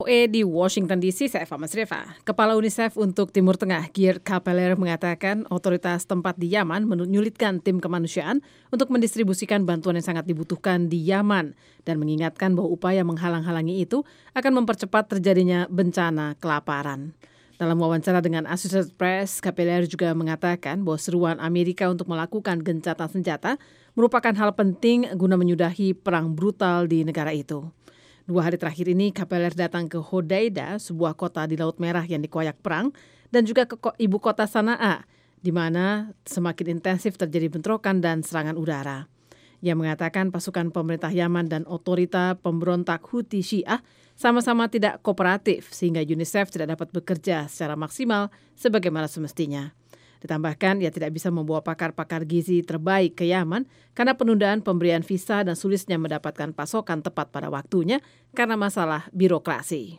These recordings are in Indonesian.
Di Washington DC, saya Eva Masreva. Kepala UNICEF untuk Timur Tengah, Geert Capeller, mengatakan otoritas tempat di Yaman menyulitkan tim kemanusiaan untuk mendistribusikan bantuan yang sangat dibutuhkan di Yaman dan mengingatkan bahwa upaya menghalang-halangi itu akan mempercepat terjadinya bencana kelaparan. Dalam wawancara dengan Associated Press, Capeller juga mengatakan bahwa seruan Amerika untuk melakukan gencatan senjata merupakan hal penting guna menyudahi perang brutal di negara itu. 2 hari terakhir ini, Capeller datang ke Hodeida, sebuah kota di Laut Merah yang dikoyak perang, dan juga ke ibu kota Sanaa, di mana semakin intensif terjadi bentrokan dan serangan udara. Ia mengatakan pasukan pemerintah Yaman dan otorita pemberontak Houthi Syiah sama-sama tidak kooperatif, sehingga UNICEF tidak dapat bekerja secara maksimal sebagaimana semestinya. Ditambahkan, ia tidak bisa membawa pakar-pakar gizi terbaik ke Yaman karena penundaan pemberian visa dan sulitnya mendapatkan pasokan tepat pada waktunya karena masalah birokrasi.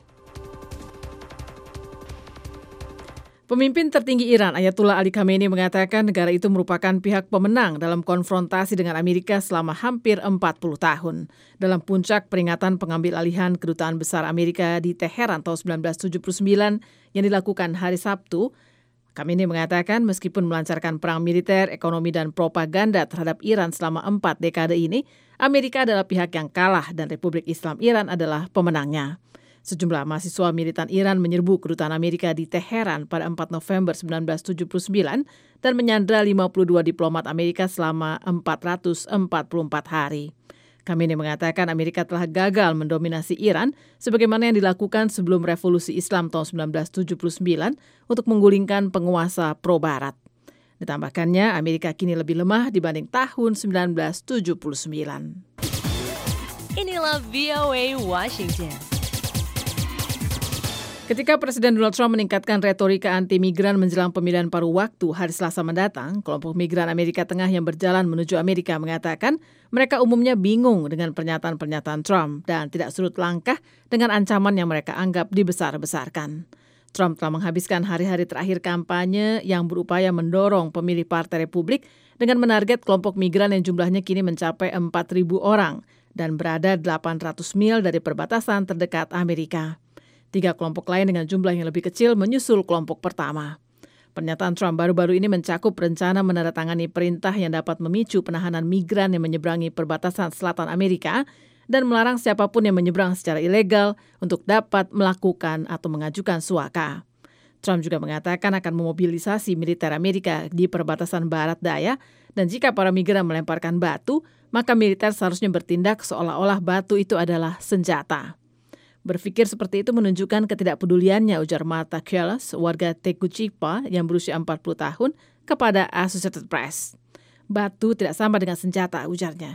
Pemimpin tertinggi Iran, Ayatullah Ali Khamenei, mengatakan negara itu merupakan pihak pemenang dalam konfrontasi dengan Amerika selama hampir 40 tahun. Dalam puncak peringatan pengambil alihan Kedutaan Besar Amerika di Teheran tahun 1979 yang dilakukan hari Sabtu, Khamenei mengatakan meskipun melancarkan perang militer, ekonomi, dan propaganda terhadap Iran selama 4 dekade ini, Amerika adalah pihak yang kalah dan Republik Islam Iran adalah pemenangnya. Sejumlah mahasiswa militan Iran menyerbu kedutaan Amerika di Teheran pada 4 November 1979 dan menyandra 52 diplomat Amerika selama 444 hari. Khamenei mengatakan Amerika telah gagal mendominasi Iran sebagaimana yang dilakukan sebelum revolusi Islam tahun 1979 untuk menggulingkan penguasa pro-barat. Ditambahkannya, Amerika kini lebih lemah dibanding tahun 1979. Inilah VOA Washington. Ketika Presiden Donald Trump meningkatkan retorika anti-migran menjelang pemilihan paruh waktu hari Selasa mendatang, kelompok migran Amerika Tengah yang berjalan menuju Amerika mengatakan mereka umumnya bingung dengan pernyataan-pernyataan Trump dan tidak surut langkah dengan ancaman yang mereka anggap dibesar-besarkan. Trump telah menghabiskan hari-hari terakhir kampanye yang berupaya mendorong pemilih Partai Republik dengan menarget kelompok migran yang jumlahnya kini mencapai 4.000 orang dan berada 800 mil dari perbatasan terdekat Amerika. 3 kelompok lain dengan jumlah yang lebih kecil menyusul kelompok pertama. Pernyataan Trump baru-baru ini mencakup rencana menandatangani perintah yang dapat memicu penahanan migran yang menyeberangi perbatasan selatan Amerika dan melarang siapapun yang menyeberang secara ilegal untuk dapat melakukan atau mengajukan suaka. Trump juga mengatakan akan memobilisasi militer Amerika di perbatasan barat daya dan jika para migran melemparkan batu, maka militer seharusnya bertindak seolah-olah batu itu adalah senjata. Berpikir seperti itu menunjukkan ketidakpeduliannya, ujar Martha Kells, warga Tegucigalpa yang berusia 40 tahun, kepada Associated Press. Batu tidak sama dengan senjata, ujarnya.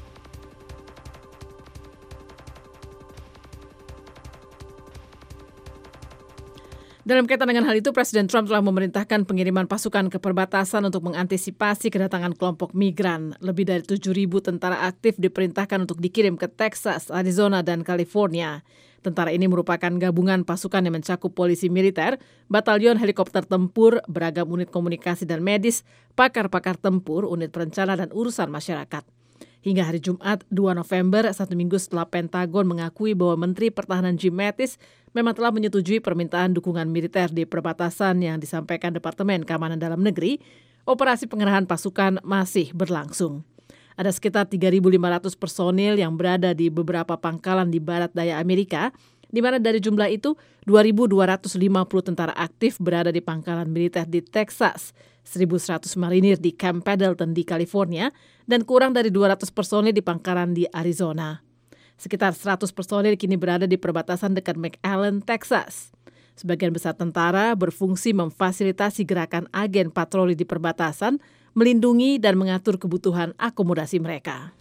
Dalam kaitan dengan hal itu, Presiden Trump telah memerintahkan pengiriman pasukan ke perbatasan untuk mengantisipasi kedatangan kelompok migran. Lebih dari 7.000 tentara aktif diperintahkan untuk dikirim ke Texas, Arizona, dan California. Tentara ini merupakan gabungan pasukan yang mencakup polisi militer, batalion helikopter tempur, beragam unit komunikasi dan medis, pakar-pakar tempur, unit perencana, dan urusan masyarakat. Hingga hari Jumat 2 November, 1 minggu setelah Pentagon mengakui bahwa Menteri Pertahanan Jim Mattis memang telah menyetujui permintaan dukungan militer di perbatasan yang disampaikan Departemen Keamanan Dalam Negeri, operasi pengerahan pasukan masih berlangsung. Ada sekitar 3.500 personil yang berada di beberapa pangkalan di barat daya Amerika, di mana dari jumlah itu 2.250 tentara aktif berada di pangkalan militer di Texas, 1.100 marinir di Camp Pendleton di California, dan kurang dari 200 personil di pangkalan di Arizona. Sekitar 100 personil kini berada di perbatasan dekat McAllen, Texas. Sebagian besar tentara berfungsi memfasilitasi gerakan agen patroli di perbatasan, melindungi dan mengatur kebutuhan akomodasi mereka.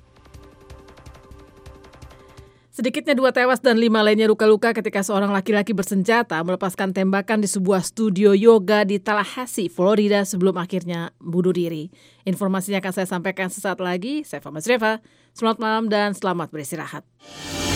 Sedikitnya 2 tewas dan 5 lainnya luka-luka ketika seorang laki-laki bersenjata melepaskan tembakan di sebuah studio yoga di Tallahassee, Florida sebelum akhirnya bunuh diri. Informasinya akan saya sampaikan sesaat lagi. Saya Eva Masreva. Selamat malam dan selamat beristirahat.